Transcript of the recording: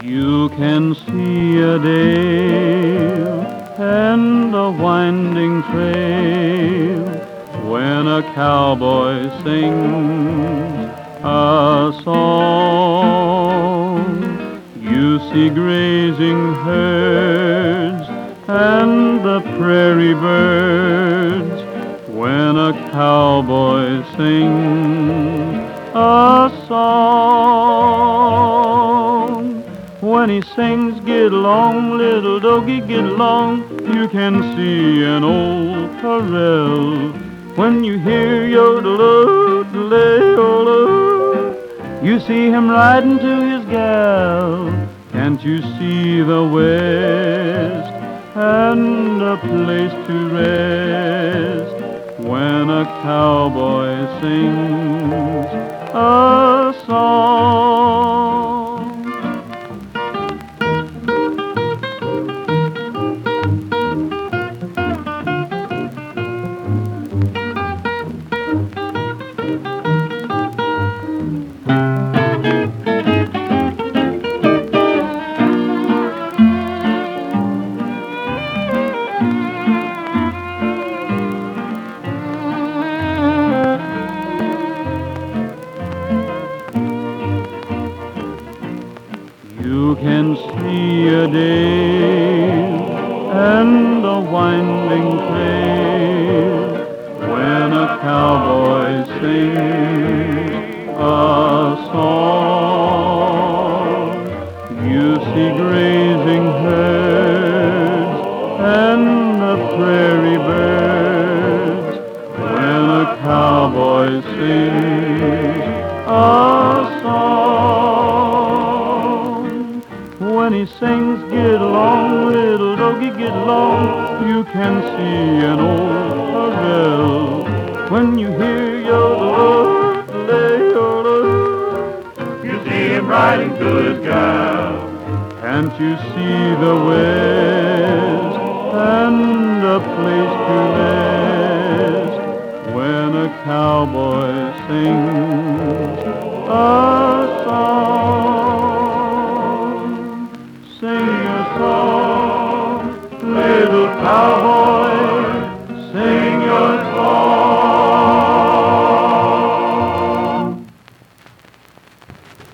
You can see a dale and a winding trail when a cowboy sings a song. You see grazing herds and the prairie birds when a cowboy sings a song. When he sings, get along, little doggy, get along, you can see an old corral. When you hear yodel-oo-de-lay-o-loo, you see him riding to his gal. Can't you see the West and a place to rest when a cowboy sings a song? You can see a dale and a winding trail when a cowboy sings a song. You see grazing herds and the prairie birds when a cowboy sings a song. When he sings, get along, little doggy, get along, you can see an old corral. When you hear yodel-oo-de-lay-o-loo, you see him riding to his gal. Can't you see the West and a place to rest when a cowboy sings a song?